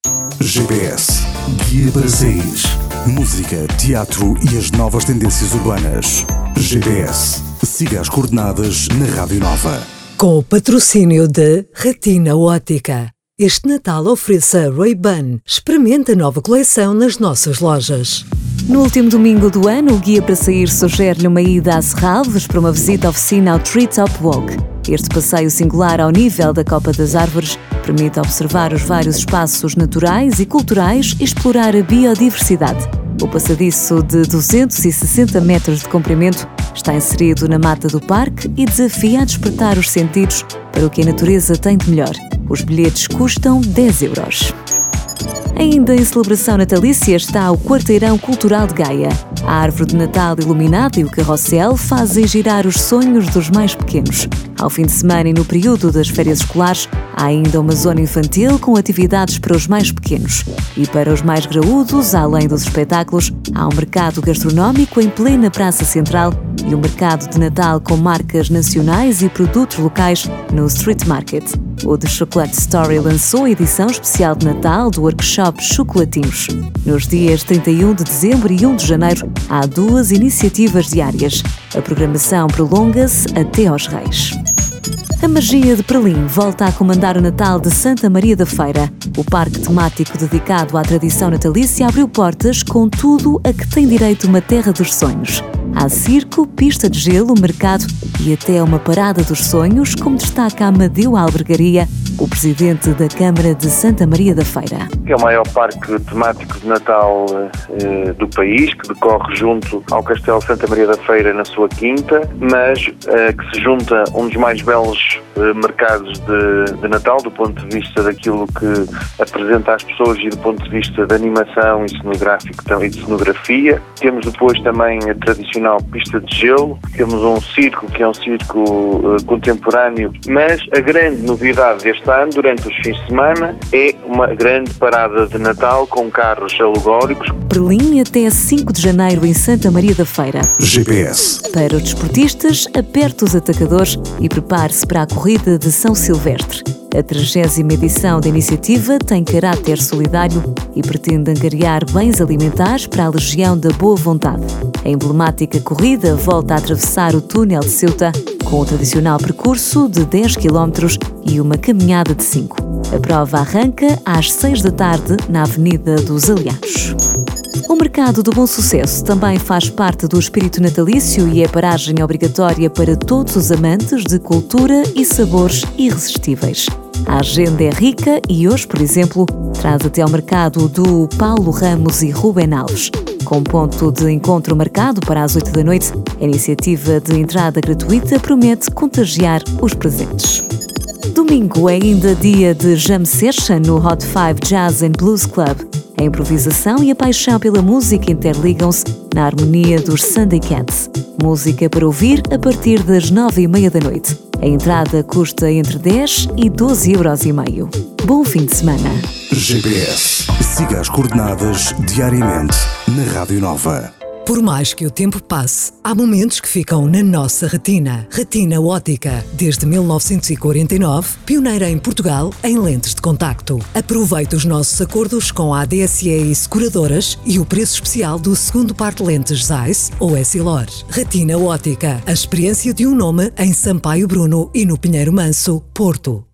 GPS, guia para sair. Música, teatro e as novas tendências urbanas. GPS, siga as coordenadas na Rádio Nova. Com o patrocínio de Retina Ótica. Este Natal ofereça Ray-Ban. Experimente a nova coleção nas nossas lojas. No último domingo do ano, o Guia para Sair sugere-lhe uma ida a Serralves para uma visita à oficina ao Treetop Walk. Este passeio singular ao nível da Copa das Árvores permite observar os vários espaços naturais e culturais e explorar a biodiversidade. O passadiço de 260 metros de comprimento está inserido na mata do parque e desafia a despertar os sentidos para o que a natureza tem de melhor. Os bilhetes custam 10 euros. Ainda em celebração natalícia está o Quarteirão Cultural de Gaia. A árvore de Natal iluminada e o carrossel fazem girar os sonhos dos mais pequenos. Ao fim de semana e no período das férias escolares, há ainda uma zona infantil com atividades para os mais pequenos. E para os mais graúdos, além dos espetáculos, há um mercado gastronómico em plena Praça Central e um mercado de Natal com marcas nacionais e produtos locais no Street Market. O The Chocolate Story lançou a edição especial de Natal do workshop Chocolatinhos. Nos dias 31 de dezembro e 1 de janeiro há 2 iniciativas diárias. A programação prolonga-se até aos Reis. A magia de Perlim volta a comandar o Natal de Santa Maria da Feira. O parque temático dedicado à tradição natalícia abriu portas com tudo a que tem direito uma terra dos sonhos. Há circo, pista de gelo, mercado e até uma parada dos sonhos, como destaca Amadeu Albergaria, o presidente da Câmara de Santa Maria da Feira. É o maior parque temático de Natal do país, que decorre junto ao Castelo Santa Maria da Feira na sua quinta, mas que se junta a um dos mais belos mercados de Natal, do ponto de vista daquilo que apresenta às pessoas e do ponto de vista da animação e cenográfico e de cenografia. Temos depois também a tradicional pista de gelo, temos um circo que é um circo contemporâneo, mas a grande novidade deste ano, durante os fins de semana, é uma grande parada de Natal com carros alegóricos. Perlim até 5 de janeiro em Santa Maria da Feira. GPS. Para os desportistas, aperte os atacadores e prepare-se para a corrida de São Silvestre. A 30ª edição da iniciativa tem caráter solidário e pretende angariar bens alimentares para a Legião da Boa Vontade. A emblemática corrida volta a atravessar o túnel de Ceuta com o tradicional percurso de 10 km e uma caminhada de 5. A prova arranca às 6 da tarde na Avenida dos Aliados. O Mercado do Bom Sucesso também faz parte do espírito natalício e é paragem obrigatória para todos os amantes de cultura e sabores irresistíveis. A agenda é rica e hoje, por exemplo, traz até ao mercado do Paulo Ramos e Rubén Alves. Com ponto de encontro marcado para as 8 da noite, a iniciativa de entrada gratuita promete contagiar os presentes. Domingo é ainda dia de Jam Session no Hot 5 Jazz and Blues Club. A improvisação e a paixão pela música interligam-se na harmonia dos Sunday Cats. Música para ouvir a partir das 9h30 da noite. A entrada custa entre 10 e 12,5 €. Bom fim de semana. GPS. Siga as coordenadas diariamente na Rádio Nova. Por mais que o tempo passe, há momentos que ficam na nossa retina. Retina Ótica, desde 1949, pioneira em Portugal em lentes de contacto. Aproveite os nossos acordos com a ADSE e seguradoras e o preço especial do segundo par de lentes Zeiss ou Essilor. Retina Ótica, a experiência de um nome em Sampaio Bruno e no Pinheiro Manso, Porto.